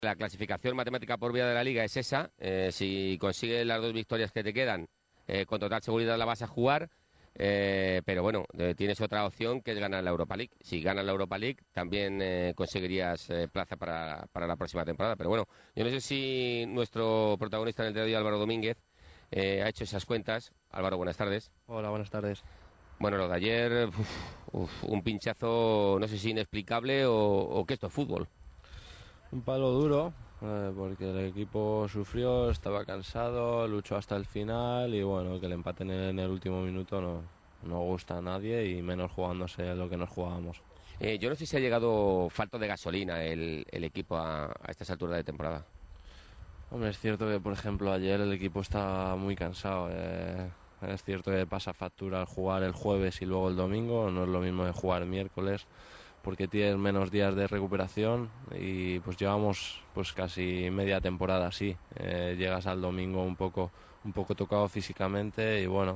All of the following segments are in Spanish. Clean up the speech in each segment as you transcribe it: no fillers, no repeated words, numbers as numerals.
La clasificación matemática por vía de la Liga es esa. Si consigues las 2 victorias que te quedan, con total seguridad la vas a jugar. Pero bueno, tienes otra opción que es ganar la Europa League. Si ganas la Europa League, también conseguirías plaza para la próxima temporada. Pero bueno, yo no sé si nuestro protagonista en el día de hoy, Álvaro Domínguez, ha hecho esas cuentas. Álvaro, buenas tardes. Hola, buenas tardes. Bueno, lo de ayer, un pinchazo, no sé si inexplicable o que esto es fútbol. Un palo duro, porque el equipo sufrió, estaba cansado, luchó hasta el final y bueno, que le empaten en el último minuto no gusta a nadie y menos jugándose lo que nos jugábamos. Yo no sé si ha llegado falto de gasolina el equipo a estas alturas de temporada. Hombre, es cierto que por ejemplo ayer el equipo está muy cansado. Es cierto que pasa factura al jugar el jueves y luego el domingo, no es lo mismo de jugar miércoles, porque tienes menos días de recuperación y pues llevamos pues casi media temporada así. Llegas al domingo un poco tocado físicamente y bueno,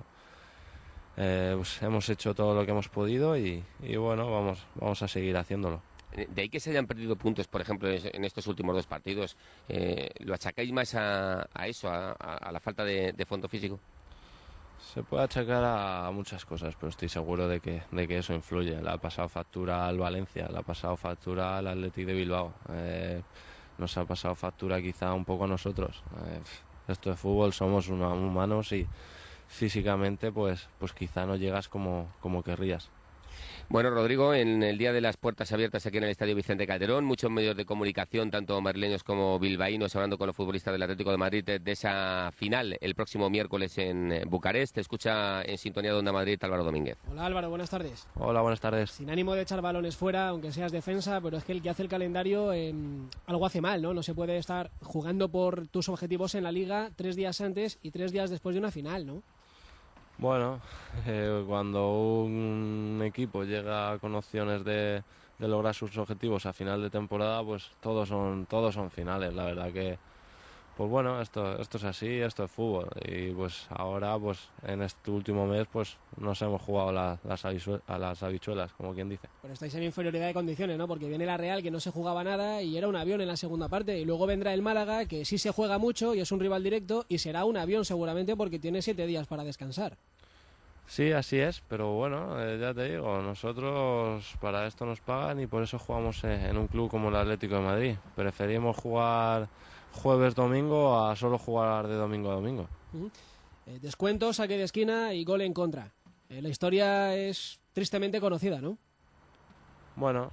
pues hemos hecho todo lo que hemos podido y bueno, vamos a seguir haciéndolo. De ahí que se hayan perdido puntos, por ejemplo, en estos últimos 2 partidos, ¿lo achacáis más a eso, a la falta de fondo físico? Se puede achacar a muchas cosas, pero estoy seguro de que eso influye. Le ha pasado factura al Valencia, le ha pasado factura al Athletic de Bilbao, nos ha pasado factura quizá un poco a nosotros. Esto de fútbol, somos humanos y físicamente pues quizá no llegas como querrías. Bueno, Rodrigo, en el día de las puertas abiertas aquí en el Estadio Vicente Calderón, muchos medios de comunicación, tanto madrileños como bilbaínos, hablando con los futbolistas del Atlético de Madrid de esa final el próximo miércoles en Bucarest. Te escucha en sintonía de Onda Madrid Álvaro Domínguez. Hola Álvaro, buenas tardes. Hola, buenas tardes. Sin ánimo de echar balones fuera, aunque seas defensa, pero es que el que hace el calendario algo hace mal, ¿no? No se puede estar jugando por tus objetivos en la Liga 3 días antes y 3 días después de una final, ¿no? Bueno, cuando un equipo llega con opciones de lograr sus objetivos a final de temporada, pues todos son finales. La verdad que, pues bueno, esto es así, esto es fútbol. Y pues ahora, pues en este último mes, pues nos hemos jugado a las habichuelas, como quien dice. Pero estáis en inferioridad de condiciones, ¿no? Porque viene la Real, que no se jugaba nada y era un avión en la segunda parte. Y luego vendrá el Málaga, que sí se juega mucho y es un rival directo y será un avión seguramente porque tiene 7 días para descansar. Sí, así es, pero bueno, ya te digo, nosotros para esto nos pagan y por eso jugamos en un club como el Atlético de Madrid. Preferimos jugar jueves-domingo a solo jugar de domingo a domingo. Descuento, saque de esquina y gol en contra. La historia es tristemente conocida, ¿no? Bueno,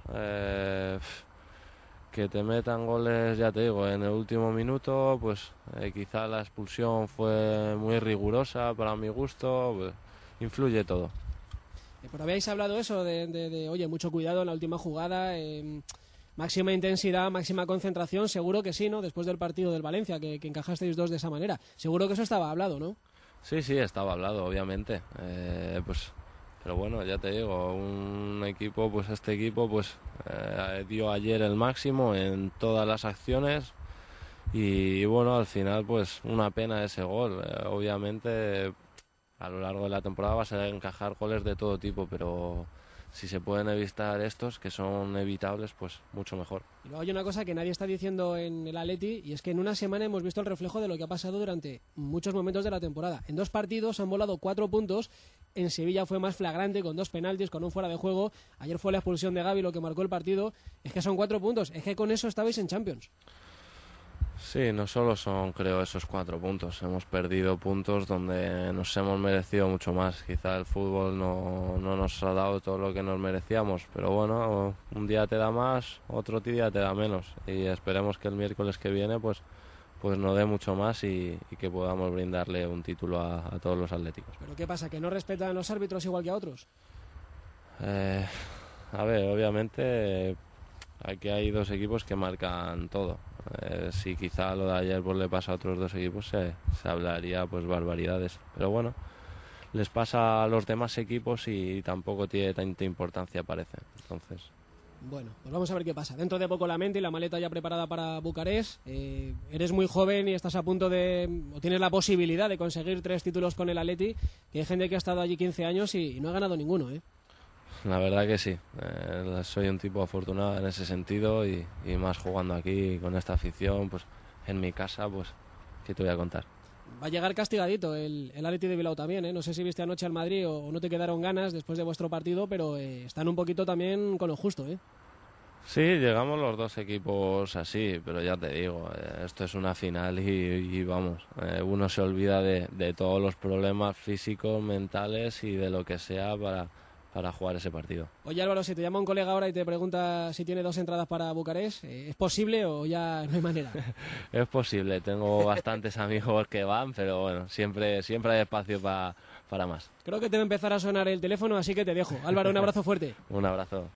que te metan goles, ya te digo, en el último minuto, pues quizá la expulsión fue muy rigurosa para mi gusto, pues, influye todo. Pero habéis hablado eso oye, mucho cuidado en la última jugada, máxima intensidad, máxima concentración, seguro que sí, ¿no? Después del partido del Valencia, que encajasteis 2 de esa manera. Seguro que eso estaba hablado, ¿no? Sí, estaba hablado, obviamente. Pero bueno, ya te digo, un equipo, pues este equipo, pues dio ayer el máximo en todas las acciones y bueno, al final, pues una pena ese gol. Obviamente, a lo largo de la temporada vas a encajar goles de todo tipo, pero si se pueden evitar estos, que son evitables, pues mucho mejor. Y luego hay una cosa que nadie está diciendo en el Atleti, y es que en una semana hemos visto el reflejo de lo que ha pasado durante muchos momentos de la temporada. En 2 partidos han volado 4 puntos, en Sevilla fue más flagrante, con 2 penaltis, con un fuera de juego. Ayer fue la expulsión de Gavi lo que marcó el partido. Es que son 4 puntos, es que con eso estabais en Champions. Sí, no solo son, creo, esos 4 puntos. Hemos perdido puntos donde nos hemos merecido mucho más. Quizá el fútbol no nos ha dado todo lo que nos merecíamos, pero bueno, un día te da más, otro día te da menos. Y esperemos que el miércoles que viene pues nos dé mucho más y que podamos brindarle un título a todos los atléticos. ¿Pero qué pasa, que no respetan a los árbitros igual que a otros? A ver, obviamente aquí hay 2 equipos que marcan todo. Si quizá lo de ayer pues le pasa a otros 2 equipos se hablaría pues barbaridades, pero bueno, les pasa a los demás equipos y tampoco tiene tanta importancia, parece. Entonces, bueno, pues vamos a ver qué pasa. Dentro de poco la mente y la maleta ya preparada para Bucarest. Eres muy joven y estás a punto o tienes la posibilidad de conseguir 3 títulos con el Atleti, que hay gente que ha estado allí 15 años y no ha ganado ninguno, ¿eh? La verdad que sí. Soy un tipo afortunado en ese sentido y más jugando aquí con esta afición, pues en mi casa, pues ¿qué te voy a contar? Va a llegar castigadito el Athletic de Bilbao también, ¿eh? No sé si viste anoche al Madrid o no te quedaron ganas después de vuestro partido, pero están un poquito también con lo justo, ¿eh? Sí, llegamos los dos equipos así, pero ya te digo, esto es una final y vamos, uno se olvida de todos los problemas físicos, mentales y de lo que sea para jugar ese partido. Oye Álvaro, si te llama un colega ahora y te pregunta si tiene 2 entradas para Bucarest, ¿es posible o ya no hay manera? Es posible, tengo bastantes amigos que van, pero bueno, siempre hay espacio para más. Creo que te va a empezar a sonar el teléfono, así que te dejo. Álvaro, un abrazo fuerte. Un abrazo.